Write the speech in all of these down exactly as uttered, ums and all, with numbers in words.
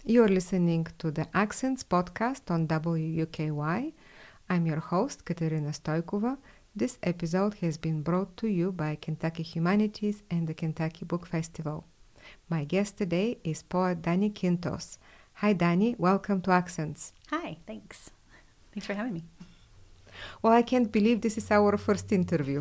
You're listening to the Accents podcast on W U K Y. I'm your host, Katerina Stoikova. This episode has been brought to you by Kentucky Humanities and the Kentucky Book Festival. My guest today is poet Dani Quintos. Hi, Dani. Welcome to Accents. Hi, thanks. Thanks for having me. Well, I can't believe this is our first interview.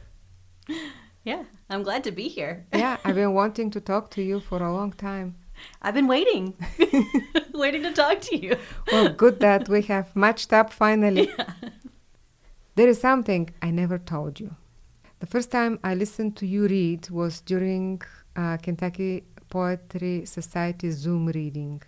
Yeah, I'm glad to be here. Yeah, I've been wanting to talk to you for a long time. I've been waiting, waiting to talk to you. Well, good that we have matched up finally. Yeah. There is something I never told you. The first time I listened to you read was during uh, Kentucky Poetry Society Zoom reading.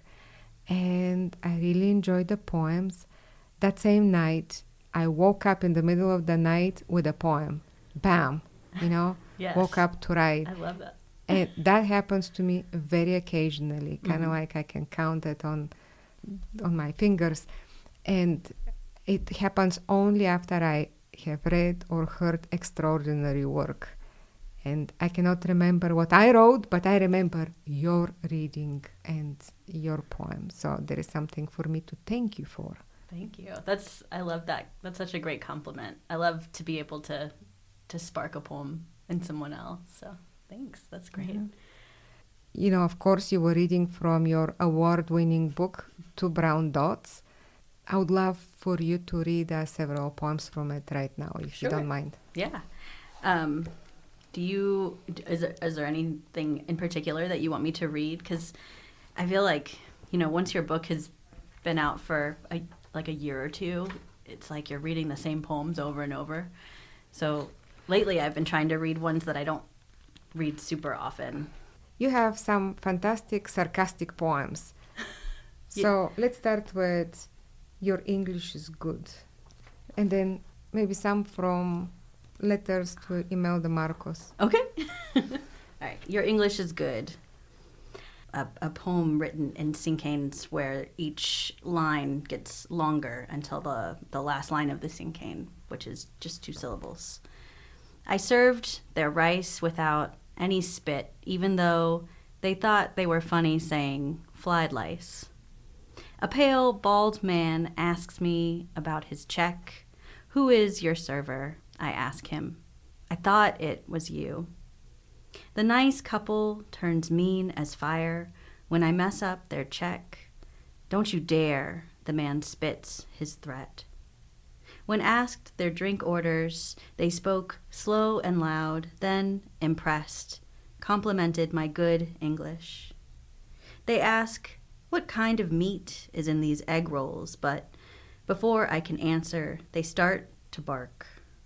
And I really enjoyed the poems. That same night, I woke up in the middle of the night with a poem. Bam! You know, Yes. woke up to write. I love that. And that happens to me very occasionally, kind of Mhm. like I can count it on on my fingers. And it happens only after I have read or heard extraordinary work. And I cannot remember what I wrote, but I remember your reading and your poem. So there is something for me to thank you for. Thank you. That's I love that. That's such a great compliment. I love to be able to to spark a poem in someone else. So thanks. That's great. Yeah. You know, of course, you were reading from your award-winning book, Two Brown Dots. I would love for you to read uh, several poems from it right now, if Sure. you don't mind. Yeah. Um, do you? Is there, is there anything in particular that you want me to read? Because I feel like, you know, once your book has been out for a, like a year or two, it's like you're reading the same poems over and over. So lately, I've been trying to read ones that I don't read super often. You have some fantastic sarcastic poems. Yeah. So let's start with Your English is Good. And then maybe some from Letters to Imelda Marcos. Okay. All right. Your English is Good. A, a poem written in cinquains where each line gets longer until the, the last line of the cinquain, which is just two syllables. I served their rice without any spit, even though they thought they were funny saying flied lice. A pale, bald man asks me about his check. Who is your server? I ask him. I thought it was you. The nice couple turns mean as fire when I mess up their check. Don't you dare, the man spits his threat. When asked their drink orders, they spoke slow and loud, then, impressed, complimented my good English. They ask, what kind of meat is in these egg rolls, but before I can answer, they start to bark.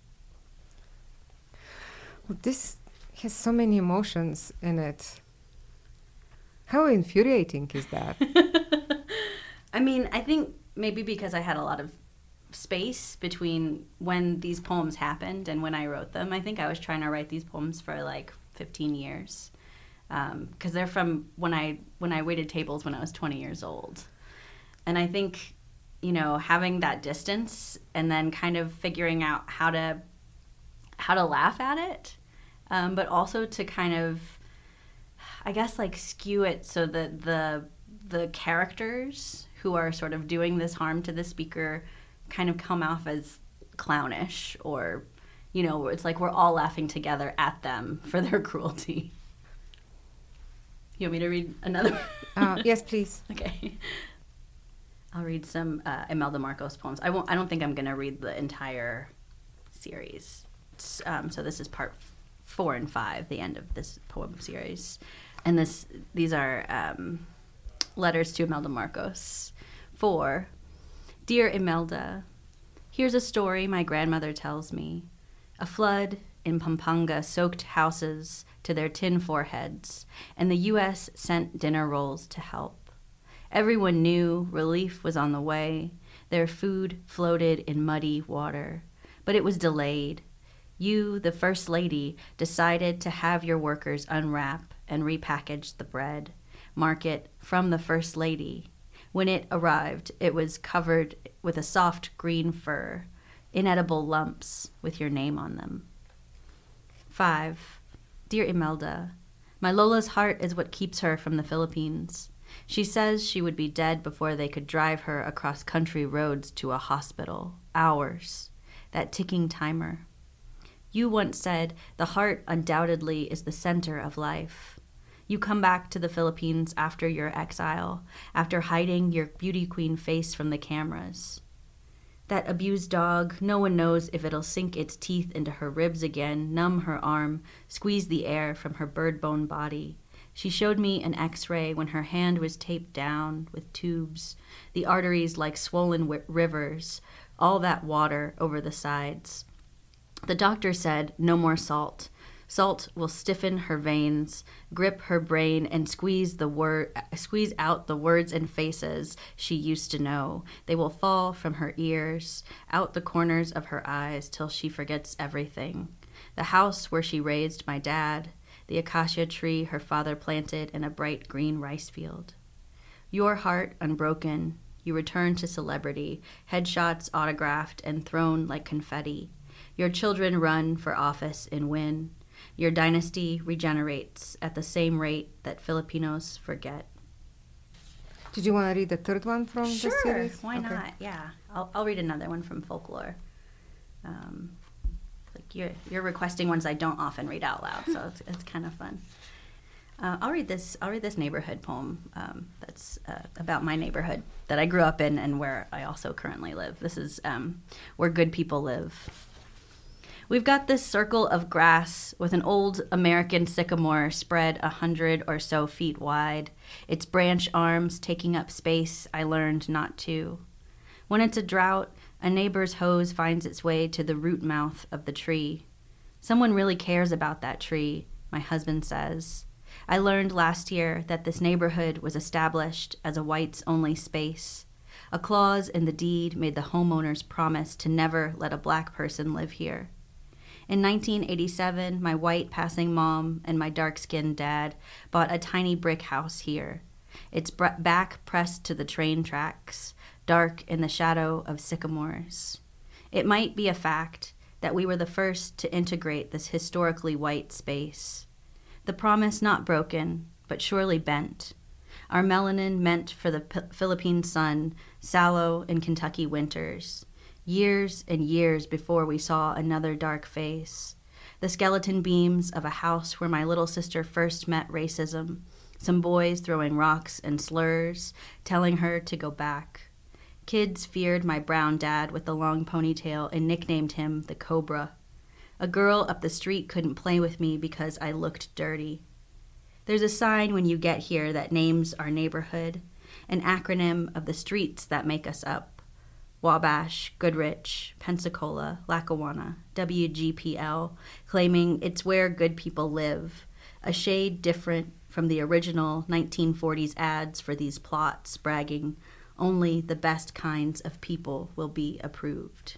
Well, this has so many emotions in it. How infuriating is that? I mean, I think maybe because I had a lot of space between when these poems happened and when I wrote them. I think I was trying to write these poems for like fifteen years. Because um, they're from when I when I waited tables when I was twenty years old. And I think, you know, having that distance and then kind of figuring out how to how to laugh at it, um, but also to kind of, I guess, like skew it so that the the characters who are sort of doing this harm to the speaker kind of come off as clownish, or, you know, it's like we're all laughing together at them for their cruelty. You want me to read another? uh, yes, please. Okay. I'll read some uh, Imelda Marcos poems. I won't. I don't think I'm going to read the entire series. Um, so this is part four and five, the end of this poem series, and this these are um, letters to Imelda Marcos. Four. Dear Imelda, here's a story my grandmother tells me. A flood in Pampanga soaked houses to their tin foreheads, and the U S sent dinner rolls to help. Everyone knew relief was on the way. Their food floated in muddy water, but it was delayed. You, the First Lady, decided to have your workers unwrap and repackage the bread, mark it from the First Lady. When it arrived, it was covered with a soft green fur, inedible lumps with your name on them. Five. Dear Imelda, my Lola's heart is what keeps her from the Philippines. She says she would be dead before they could drive her across country roads to a hospital. Hours. That ticking timer. You once said, the heart undoubtedly is the center of life. You come back to the Philippines after your exile, after hiding your beauty queen face from the cameras. That abused dog, no one knows if it'll sink its teeth into her ribs again, numb her arm, squeeze the air from her bird bone body. She showed me an x-ray when her hand was taped down with tubes, the arteries like swollen w- rivers, all that water over the sides. The doctor said no more salt. Salt will stiffen her veins, grip her brain, and squeeze the word, squeeze out the words and faces she used to know. They will fall from her ears, out the corners of her eyes, till she forgets everything. The house where she raised my dad, the acacia tree her father planted in a bright green rice field. Your heart unbroken, you return to celebrity, headshots autographed and thrown like confetti. Your children run for office and win. Your dynasty regenerates at the same rate that Filipinos forget. Did you want to read the third one from Sure, the series? why Okay. not? Yeah, I'll, I'll read another one from Folklore. Um, like you're you're requesting ones I don't often read out loud, so it's it's kind of fun. Uh, I'll read this. I'll read this neighborhood poem um, that's uh, about my neighborhood that I grew up in and where I also currently live. This is um, Where Good People Live. We've got this circle of grass with an old American sycamore spread a hundred or so feet wide, its branch arms taking up space I learned not to. When it's a drought, a neighbor's hose finds its way to the root mouth of the tree. Someone really cares about that tree, my husband says. I learned last year that this neighborhood was established as a whites-only space. A clause in the deed made the homeowners promise to never let a black person live here. In nineteen eighty-seven, my white passing mom and my dark-skinned dad bought a tiny brick house here, its back pressed to the train tracks, dark in the shadow of sycamores. It might be a fact that we were the first to integrate this historically white space. The promise not broken, but surely bent. Our melanin meant for the P- Philippine sun, sallow in Kentucky winters. Years and years before we saw another dark face. The skeleton beams of a house where my little sister first met racism. Some boys throwing rocks and slurs, telling her to go back. Kids feared my brown dad with the long ponytail and nicknamed him the Cobra. A girl up the street couldn't play with me because I looked dirty. There's a sign when you get here that names our neighborhood, an acronym of the streets that make us up. Wabash, Goodrich, Pensacola, Lackawanna, W G P L, claiming it's where good people live, a shade different from the original nineteen forties ads for these plots, bragging, only the best kinds of people will be approved.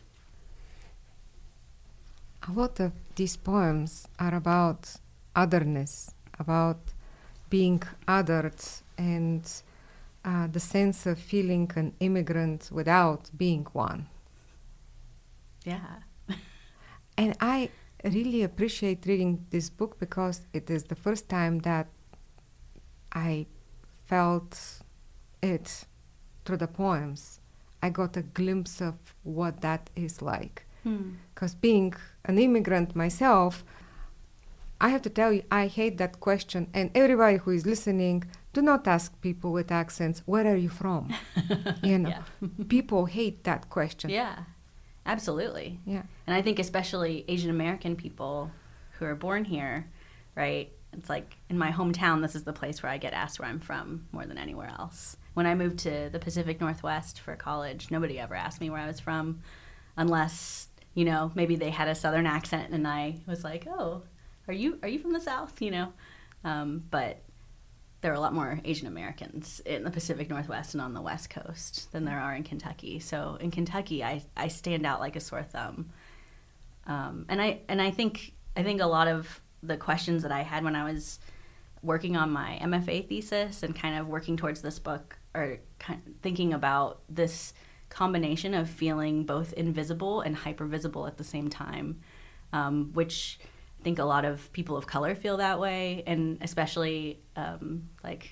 A lot of these poems are about otherness, about being othered and Uh, the sense of feeling an immigrant without being one. Yeah. And I really appreciate reading this book because it is the first time that I felt it through the poems. I got a glimpse of what that is like. Because hmm. being an immigrant myself, I have to tell you, I hate that question. And everybody who is listening, do not ask people with accents, where are you from? You know, people hate that question. Yeah, absolutely. Yeah. And I think especially Asian American people who are born here, right? It's like in my hometown, this is the place where I get asked where I'm from more than anywhere else. When I moved to the Pacific Northwest for college, nobody ever asked me where I was from unless, you know, maybe they had a Southern accent and I was like, oh, are you are you from the South? You know, um, but there are a lot more Asian Americans in the Pacific Northwest and on the West Coast than there are in Kentucky. So in Kentucky, I, I stand out like a sore thumb. Um, and I and I think I think a lot of the questions that I had when I was working on my M F A thesis and kind of working towards this book are kind of thinking about this combination of feeling both invisible and hypervisible at the same time, um, which I think a lot of people of color feel that way, and especially um, like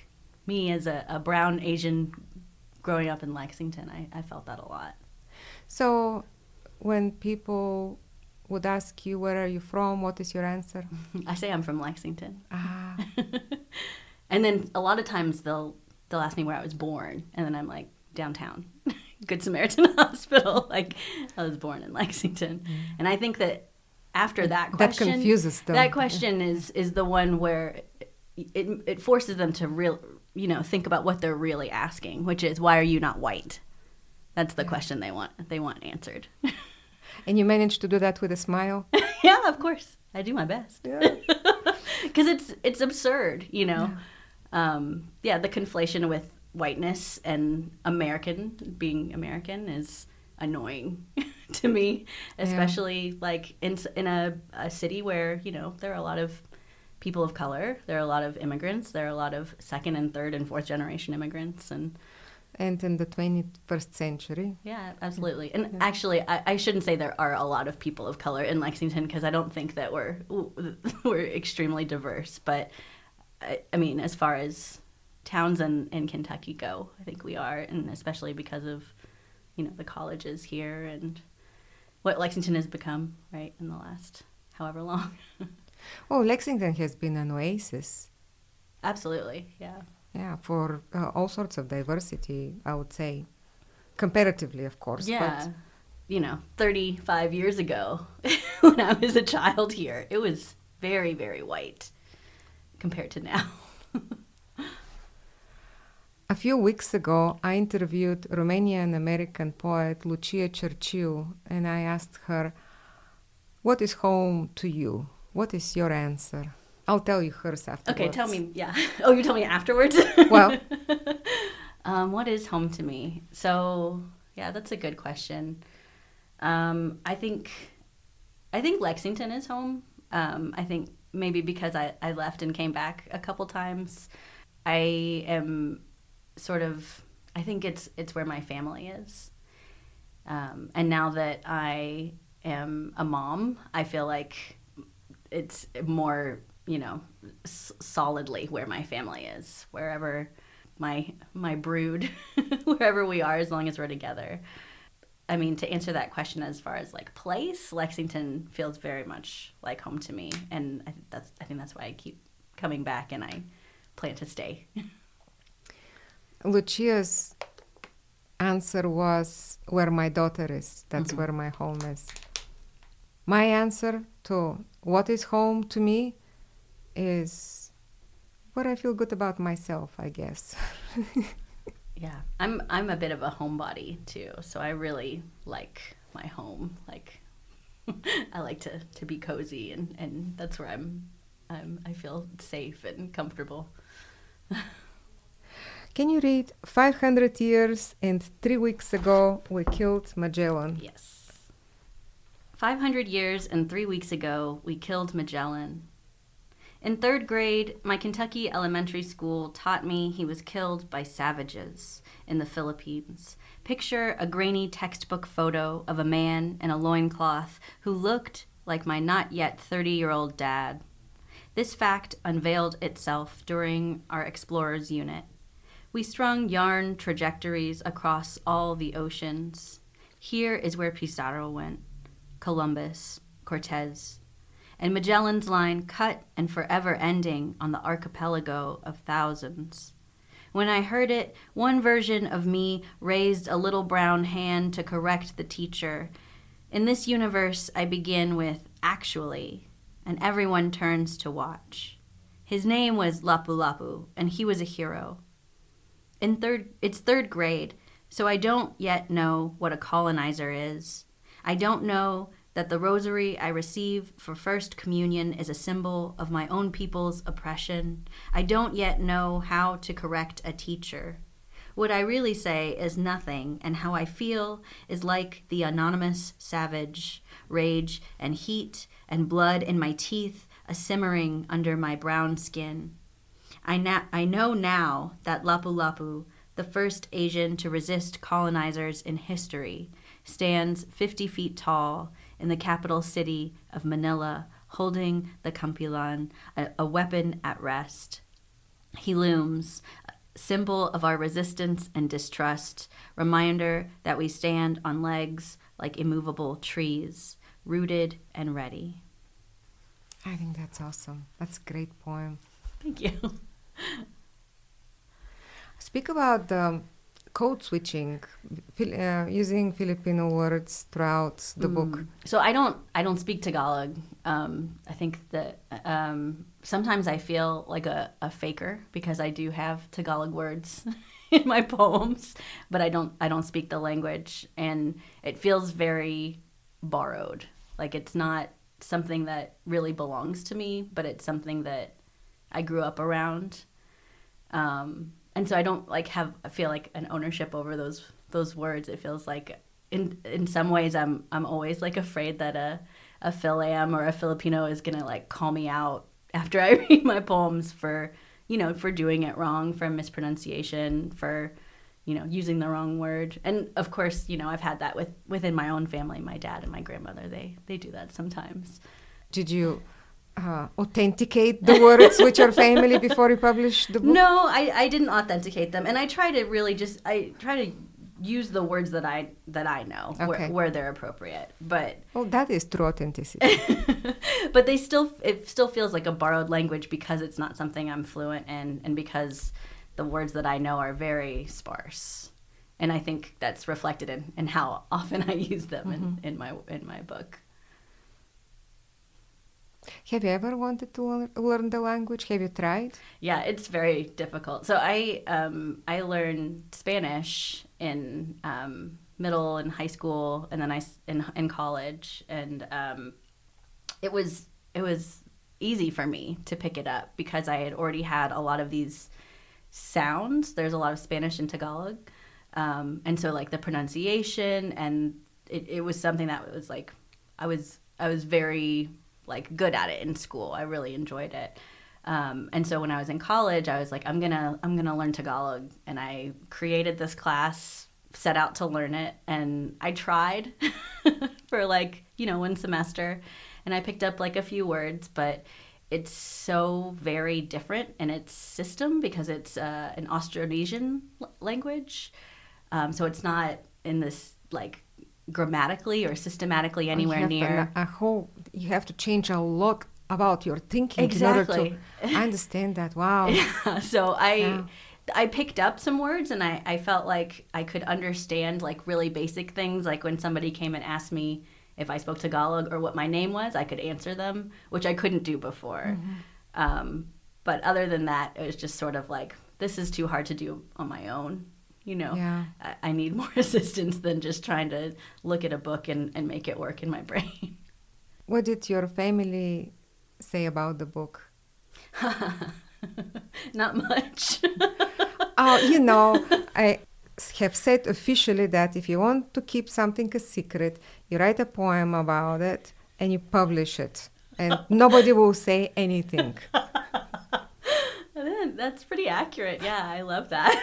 me as a, a brown Asian growing up in Lexington, I, I felt that a lot. So when people would ask you, where are you from, what is your answer? I say I'm from Lexington. Ah. And then a lot of times they'll they'll ask me where I was born, and then I'm like, downtown. Good Samaritan Hospital. Like, I was born in Lexington. Mm. And I think that after that question, that confuses them. That question is is the one where it it forces them to real you know think about what they're really asking, which is, why are you not white? That's the yeah. question they want they want answered. And you managed to do that with a smile? Yeah, of course. I do my best. Yeah. Because it's it's absurd, you know. Yeah. Um, yeah, the conflation with whiteness and American, being American, is annoying to me, especially yeah. like in in a, a city where, you know, there are a lot of people of color, there are a lot of immigrants, there are a lot of second and third and fourth generation immigrants, and and in the twenty-first century. Yeah, absolutely. And yeah. actually, I, I shouldn't say there are a lot of people of color in Lexington, because I don't think that we're we're extremely diverse. But I, I mean, as far as towns in, in Kentucky go, I think we are, and especially because of, you know, the colleges here and what Lexington has become, right, in the last however long. Oh, Lexington has been an oasis. Absolutely, yeah. Yeah, for uh, all sorts of diversity, I would say. Comparatively, of course. Yeah. But you know, thirty-five years ago, when I was a child here, it was very, very white compared to now. A few weeks ago, I interviewed Romanian-American poet Lucia Cerciu, and I asked her, what is home to you? What is your answer? I'll tell you hers afterwards. Okay, tell me, yeah. Oh, you tell me afterwards? Well. um, what is home to me? So, yeah, that's a good question. Um, I think I think Lexington is home. Um, I think maybe because I, I left and came back a couple times, I am sort of, I think it's it's where my family is. Um, and now that I am a mom, I feel like it's more, you know, s- solidly where my family is, wherever my my brood, wherever we are, as long as we're together. I mean, to answer that question as far as like place, Lexington feels very much like home to me, and I think that's I think that's why I keep coming back, and I plan to stay. Lucia's answer was where my daughter is. That's Mm-hmm. where my home is. My answer to what is home to me is where I feel good about myself, I guess. Yeah, I'm I'm a bit of a homebody too, so I really like my home. Like, I like to, to be cozy, and, and that's where I'm. I'm I feel safe and comfortable. Can you read five hundred years and three weeks ago we killed Magellan? Yes. five hundred years and three weeks ago we killed Magellan. In third grade, my Kentucky elementary school taught me he was killed by savages in the Philippines. Picture a grainy textbook photo of a man in a loincloth who looked like my not yet thirty-year-old dad. This fact unveiled itself during our Explorers unit. We strung yarn trajectories across all the oceans. Here is where Pizarro went, Columbus, Cortez, and Magellan's line cut and forever ending on the archipelago of thousands. When I heard it, one version of me raised a little brown hand to correct the teacher. In this universe, I begin with actually, and everyone turns to watch. His name was Lapu-Lapu, and he was a hero. In third, it's third grade, so I don't yet know what a colonizer is. I don't know that the rosary I receive for First Communion is a symbol of my own people's oppression. I don't yet know how to correct a teacher. What I really say is nothing, and how I feel is like the anonymous savage, rage and heat and blood in my teeth a simmering under my brown skin. I, na- I know now that Lapu-Lapu, the first Asian to resist colonizers in history, stands fifty feet tall in the capital city of Manila, holding the Kampilan, a, a weapon at rest. He looms, symbol of our resistance and distrust, reminder that we stand on legs like immovable trees, rooted and ready. I think that's awesome. That's a great poem. Thank you. Speak about the code switching, Fil- uh, using Filipino words throughout the Mm. book. So I don't I don't speak Tagalog. Um, I think that um, sometimes I feel like a, a faker because I do have Tagalog words in my poems, but I don't I don't speak the language, and it feels very borrowed. Like it's not something that really belongs to me, but it's something that I grew up around. Um, and so I don't like have I feel like an ownership over those those words. It feels like in in some ways I'm I'm always like afraid that a a Philam or a Filipino is gonna like call me out after I read my poems for you know for doing it wrong, for mispronunciation, for you know using the wrong word. And of course you know I've had that with within my own family. My dad and my grandmother they they do that sometimes. Did you uh, authenticate the words with your family before you published the book? No, I, I didn't authenticate them, and I try to really just I try to use the words that I that I know Okay. where, where they're appropriate. But Oh, that is true authenticity. but they still it still feels like a borrowed language because it's not something I'm fluent in, and because the words that I know are very sparse. And I think that's reflected in, in how often I use them Mm-hmm. in, in my in my book. Have you ever wanted to learn, learn the language? Have you tried? Yeah, it's very difficult. So I um, I learned Spanish in um, middle and high school, and then I s- in in college, and um, it was it was easy for me to pick it up because I had already had a lot of these sounds. There's a lot of Spanish in Tagalog, um, and so like the pronunciation, and it, it was something that was like I was I was very like good at it in school. I really enjoyed it. Um, and so when I was in college, I was like, I'm gonna I'm gonna learn Tagalog, and I created this class, set out to learn it, and I tried for like you know one semester, and I picked up like a few words, but it's so very different in its system because it's uh, an Austronesian l- language, um, so it's not in this like grammatically or systematically anywhere you have near. A, a whole, you have to change a lot about your thinking in Exactly. order to. I understand that. Wow. Yeah, so I Yeah. I picked up some words, and I, I felt like I could understand like really basic things, like when somebody came and asked me if I spoke Tagalog or what my name was, I could answer them, which I couldn't do before. Um, but other than that, it was just sort of like, this is too hard to do on my own. You know, Yeah. I, I need more assistance than just trying to look at a book and, and make it work in my brain. What did your family say about the book? Not much. Oh, you know, I have said officially that if you want to keep something a secret, you write a poem about it and you publish it, and nobody will say anything. That's pretty accurate. Yeah, I love that.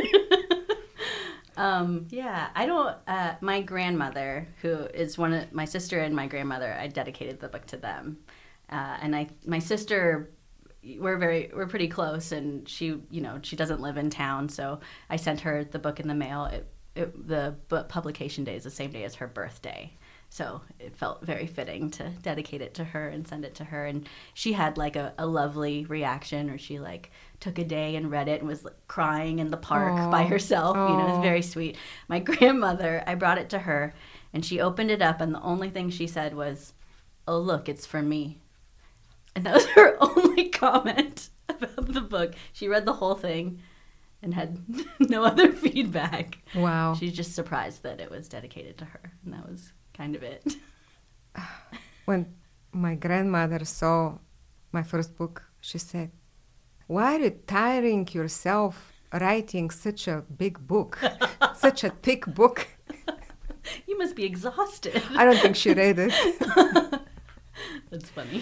um, yeah, I don't. Uh, my grandmother, who is one of my sister and my grandmother, I dedicated the book to them, uh, and I, my sister, we're very, we're pretty close, and she, you know, she doesn't live in town, so I sent her the book in the mail. It, it, the book publication day is the same day as her birthday. So it felt very fitting to dedicate it to her and send it to her. And she had like a, a lovely reaction, or she like took a day and read it and was like, crying in the park Aww. by herself. You know, it was Aww. very sweet. My grandmother, I brought it to her, and she opened it up, and the only thing she said was, "Oh, look, it's for me." And that was her only comment about the book. She read the whole thing and had no other feedback. Wow. She's just surprised that it was dedicated to her, and that was kind of it. When my grandmother saw my first book, she said, "Why are you tiring yourself writing such a big book, such a thick book?" You must be exhausted. I don't think she read it. That's funny.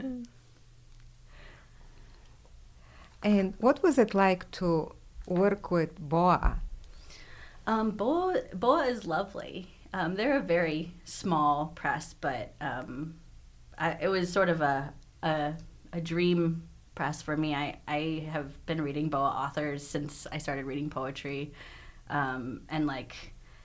And what was it like to work with Boa? Um, Boa, Boa is lovely. Um, they're a very small press, but um, I, it was sort of a, a a dream press for me. I, I have been reading B O A authors since I started reading poetry. Um, and like,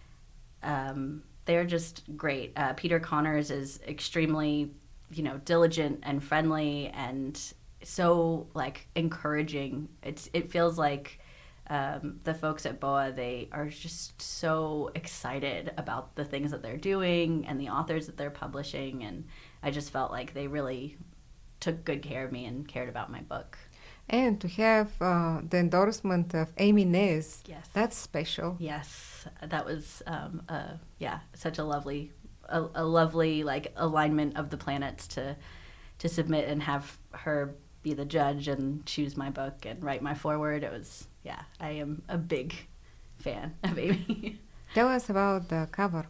um, they're just great. Uh, Peter Connors is extremely, you know, diligent and friendly and so like encouraging. It's, it feels like, um, the folks at B O A, they are just so excited about the things that they're doing and the authors that they're publishing. And I just felt like they really took good care of me and cared about my book. And to have uh, the endorsement of Amy Nez, yes, that's special. Yes, that was um, uh, yeah, such a lovely, a, a lovely like alignment of the planets to to submit and have her be the judge and choose my book and write my foreword. It was yeah, I am a big fan of Amy. Tell us about the cover.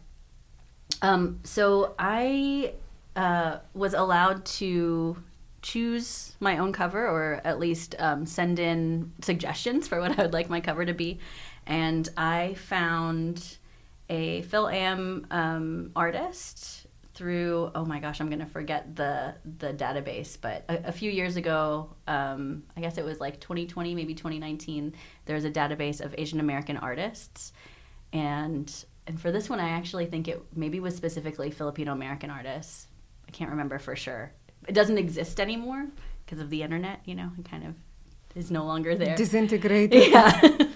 Um, so I uh, was allowed to choose my own cover, or at least um, send in suggestions for what I would like my cover to be. And I found a Phil Am um, artist through, oh my gosh, I'm going to forget the the database, but a, a few years ago, um, I guess it was like twenty twenty, maybe twenty nineteen, there was a database of Asian American artists. And and for this one, I actually think it maybe was specifically Filipino American artists. I can't remember for sure. It doesn't exist anymore because of the internet, you know, it kind of is no longer there. Disintegrated. Yeah.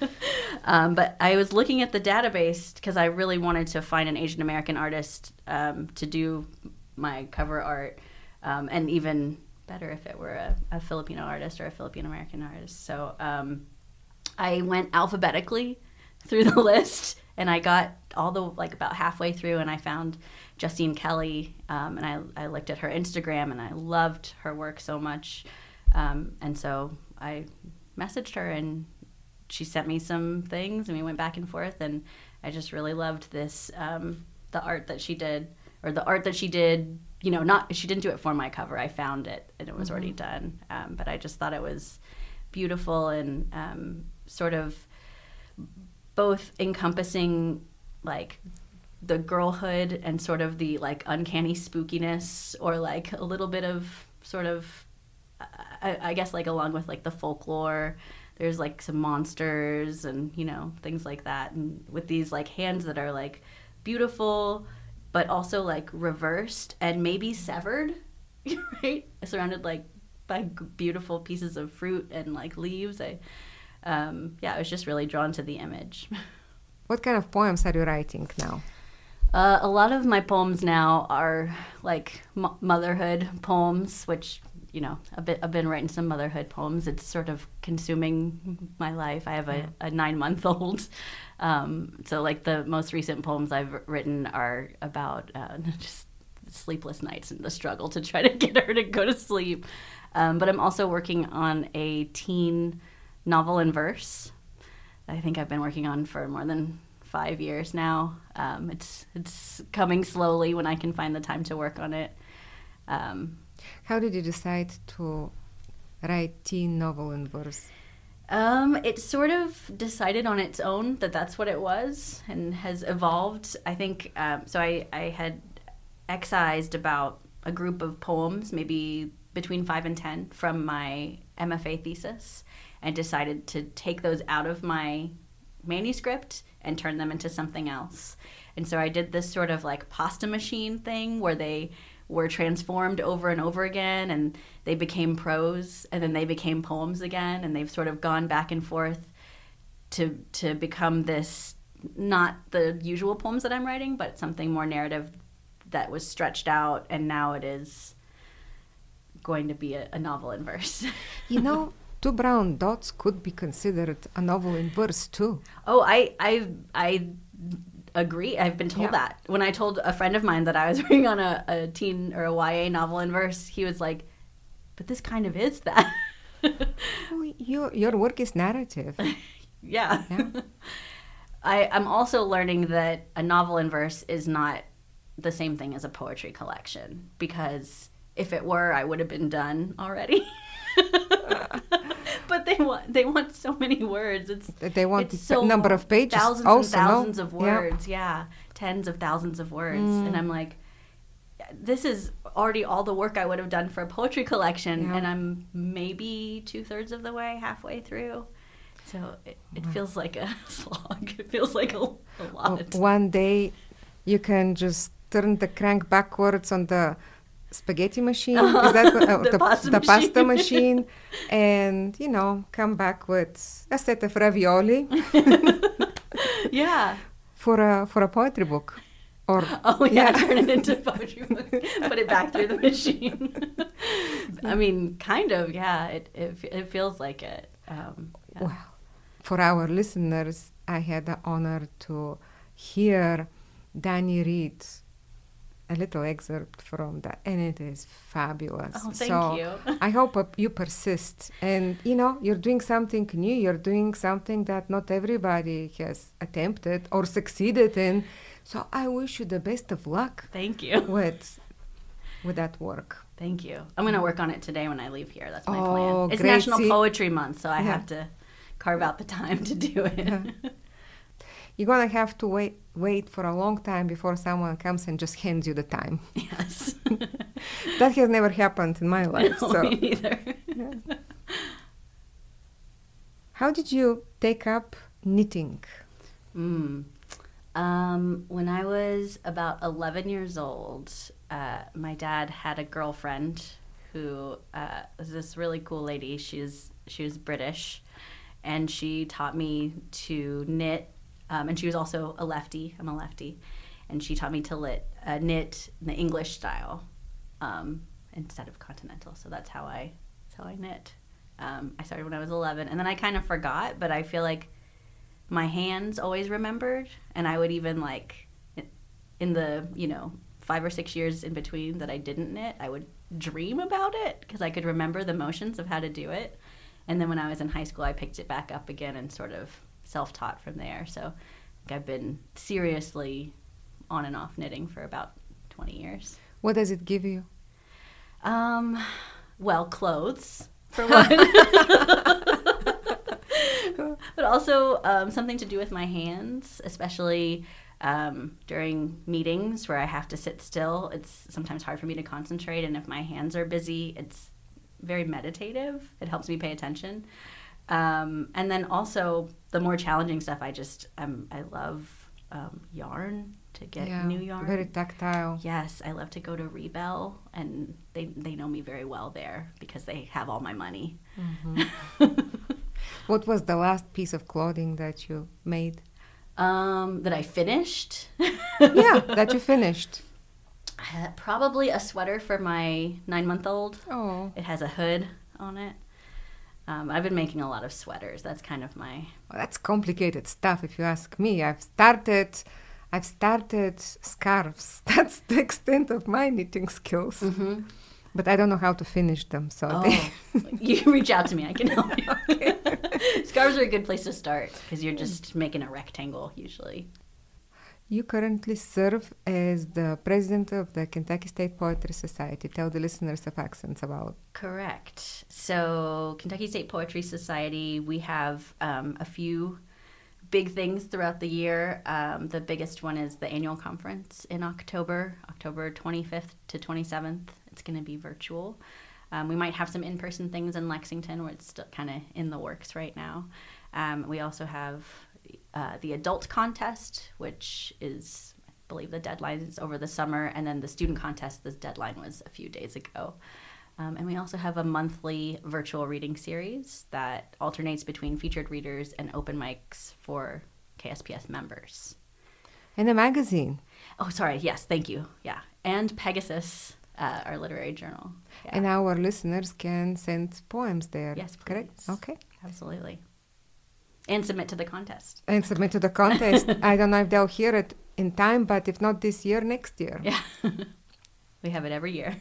um, but I was looking at the database because I really wanted to find an Asian American artist um, to do my cover art, um, and even better if it were a, a Filipino artist or a Filipino American artist. So um, I went alphabetically through the list, and I got all the, like about halfway through, and I found Justine Kelly, um, and I, I looked at her Instagram, and I loved her work so much. Um, and so I messaged her, and she sent me some things, and we went back and forth, and I just really loved this, um, the art that she did, or the art that she did, you know, not, she didn't do it for my cover. I found it, and it was mm-hmm. already done. Um, but I just thought it was beautiful and um, sort of both encompassing, like, the girlhood and sort of the like uncanny spookiness, or like a little bit of sort of, I, I guess like along with like the folklore, there's like some monsters and, you know, things like that. And with these like hands that are like beautiful, but also like reversed and maybe severed, right? Surrounded like by beautiful pieces of fruit and like leaves. I, um, yeah, I was just really drawn to the image. What kind of poems are you writing now? Uh, a lot of my poems now are like m- motherhood poems, which, you know, I've been, I've been writing some motherhood poems. It's sort of consuming my life. I have a, a nine-month-old. Um, so, like, the most recent poems I've written are about uh, just sleepless nights and the struggle to try to get her to go to sleep. Um, but I'm also working on a teen novel in verse I think I've been working on for more than five years now. Um, it's it's coming slowly when I can find the time to work on it. Um, How did you decide to write teen novel in verse? Um, it sort of decided on its own that that's what it was, and has evolved. I think um, so. I I had excised about a group of poems, maybe between five and ten, from my M F A thesis, and decided to take those out of my manuscript and turn them into something else. And so I did this sort of like pasta machine thing where they were transformed over and over again, and they became prose, and then they became poems again, and they've sort of gone back and forth to to become this, not the usual poems that I'm writing, but something more narrative that was stretched out, and now it is going to be a, a novel in verse. You know, Two Brown Dots could be considered a novel in verse too. Oh, I I I agree. I've been told Yeah. that. When I told a friend of mine that I was working on a, a teen or a Y A novel in verse, he was like, but this kind of is that. Oh, your, your work is narrative. Yeah. Yeah. I, I'm also learning that a novel in verse is not the same thing as a poetry collection, because if it were, I would have been done already. But they want they want so many words. It's They want it's the so number of pages thousands also, and no? thousands of Yeah. words. Yeah. Tens of thousands of words. Mm. And I'm like, this is already all the work I would have done for a poetry collection, Yeah. and I'm maybe two-thirds of the way, halfway through. So it, it Wow. feels like a slog. It feels like a, a lot. One day you can just turn the crank backwards on the spaghetti machine. Uh-huh. Is that what- uh, The pasta the pasta machine. machine? And, you know, come back with a set of ravioli Yeah. for a for a poetry book. Or Oh, yeah, Yeah. turn it into a poetry book. Put it back through the machine. I mean, kind of, yeah. It it, it feels like it. Um, yeah. Well, for our listeners, I had the honor to hear Danny read a little excerpt from that, and it is fabulous. Oh, thank so you. I hope uh, you persist, and you know you're doing something new. You're doing something that not everybody has attempted or succeeded in. So I wish you the best of luck Thank you. with with that work. Thank you. I'm going to work on it today when I leave here. That's my Oh, plan. It's great. National See- Poetry Month, so I Yeah. have to carve out the time to do it. Yeah. You're gonna have to wait wait for a long time before someone comes and just hands you the time. Yes. That has never happened in my life. No, so, me neither. how did you take up knitting? Mm. Um, when I was about eleven years old, uh, my dad had a girlfriend who uh, was this really cool lady. She was, she was British, and she taught me to knit. Um, and she was also a lefty. I'm a lefty. And she taught me to lit, uh, knit in the English style um, instead of continental. So that's how I, that's how I knit. Um, I started when I was eleven. And then I kind of forgot, but I feel like my hands always remembered. And I would even like, in the, you know, five or six years in between that I didn't knit, I would dream about it because I could remember the motions of how to do it. And then when I was in high school, I picked it back up again and sort of self-taught from there. So I've been seriously on and off knitting for about twenty years. What does it give you? Um, well, clothes, for one. But also um, something to do with my hands, especially um, during meetings where I have to sit still. It's sometimes hard for me to concentrate, and if my hands are busy, it's very meditative. It helps me pay attention. Um, and then also the more challenging stuff, I just, um, I love um, yarn, to get Yeah, new yarn. very tactile. Yes, I love to go to Rebel, and they, they know me very well there because they have all my money. What was the last piece of clothing that you made? Um, that I finished. Yeah, that you finished. Uh, Probably a sweater for my nine-month-old. Oh, It has a hood on it. Um, I've been making a lot of sweaters. That's kind of my... well, that's complicated stuff if you ask me. I've started I've started scarves. That's the extent of my knitting skills. Mm-hmm. But I don't know how to finish them. So Oh, they- you reach out to me. I can help you. Scarves are a good place to start because you're just making a rectangle usually. You currently serve as the president of the Kentucky State Poetry Society. Tell the listeners of Accents about. Correct. So Kentucky State Poetry Society, we have um, a few big things throughout the year. Um, the biggest one is the annual conference in October, October twenty-fifth to twenty-seventh. It's going to be virtual. Um, we might have some in-person things in Lexington where it's still kind of in the works right now. Um, we also have uh, the adult contest, which is, I believe the deadline is over the summer, and then the student contest, the deadline was a few days ago. Um, and we also have a monthly virtual reading series that alternates between featured readers and open mics for K S P S members. And a magazine. Oh, sorry. Yes, thank you. Yeah. And Pegasus, uh, our literary journal. Yeah. And our listeners can send poems there. Yes, correct? please. Okay. Absolutely. And submit to the contest. And submit to the contest. I don't know if they'll hear it in time, but if not this year, next year. Yeah. We have it every year.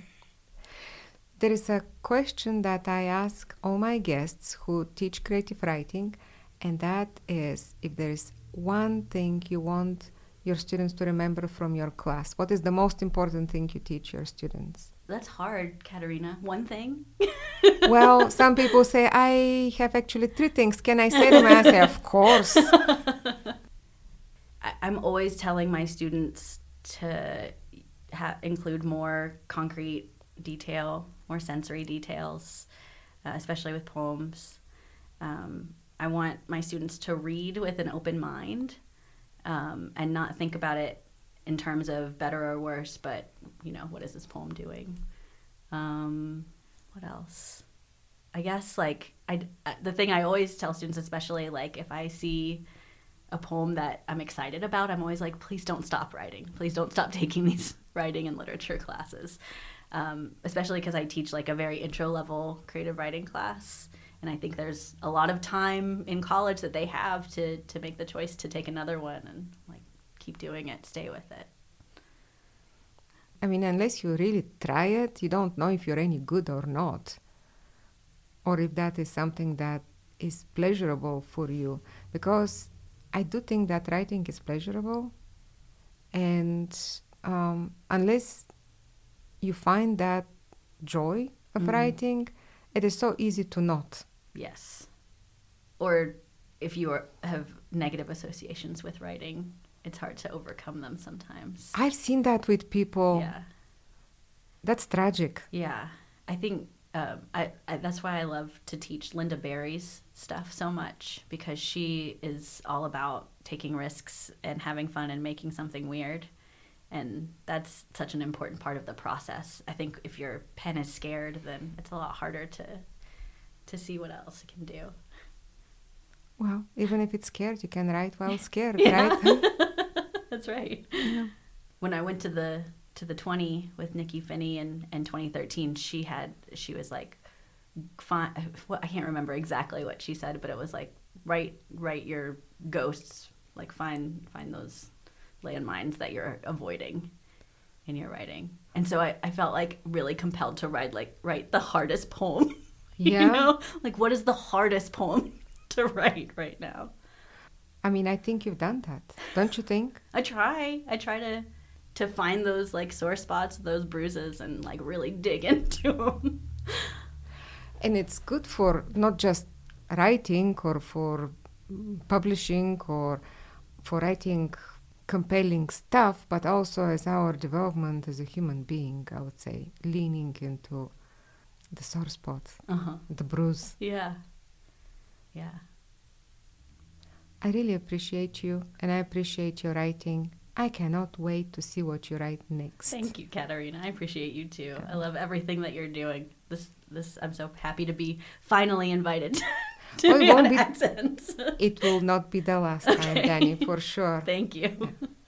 There is a question that I ask all my guests who teach creative writing, and that is if there is one thing you want your students to remember from your class. What is the most important thing you teach your students? That's hard, Katerina. One thing? Well, some people say, I have actually three things. Can I say them? And I say, of course. I, I'm always telling my students to ha- include more concrete detail, more sensory details, uh, especially with poems. Um, I want my students to read with an open mind, um, and not think about it in terms of better or worse, but, you know, what is this poem doing? Um, what else? I guess, like, I, the thing I always tell students, especially, like, if I see a poem that I'm excited about, I'm always like, please don't stop writing. Please don't stop taking these writing and literature classes, um, especially because I teach, like, a very intro-level creative writing class. And I think there's a lot of time in college that they have to, to make the choice to take another one and, like, keep doing it, stay with it. I mean, unless you really try it, you don't know if you're any good or not, or if that is something that is pleasurable for you. Because I do think that writing is pleasurable, and um, unless you find that joy of Mm. writing, it is so easy to not. Yes. Or if you are, have negative associations with writing, it's hard to overcome them sometimes. I've seen that with people. Yeah. That's tragic. Yeah. I think um, I, I that's why I love to teach Linda Berry's stuff so much, because she is all about taking risks and having fun and making something weird. And that's such an important part of the process. I think if your pen is scared, then it's a lot harder to to see what else it can do. Well, even if it's scared, you can write while scared, Yeah. right? That's right. Yeah. When I went to the to the twenty with Nikki Finney in, in twenty thirteen, she had she was like, fine, well, I can't remember exactly what she said, but it was like, write write your ghosts, like find find those landmines that you're avoiding in your writing. And so I, I felt like really compelled to write like write the hardest poem. Yeah. You know? Like, what is the hardest poem to write right now? I mean, I think you've done that. Don't you think? I try. I try to to find those like sore spots, those bruises, and like really dig into them. And it's good for not just writing or for publishing or for writing compelling stuff, but also as our development as a human being, I would say, leaning into the sore spot, Uh-huh. the bruise. Yeah. Yeah. I really appreciate you, and I appreciate your writing. I cannot wait to see what you write next. Thank you, Katarina. I appreciate you too. I love everything that you're doing. This this I'm so happy to be finally invited to Oh, it be on won't be- Accents. It will not be the last time, Okay. Danny, for sure. Thank you.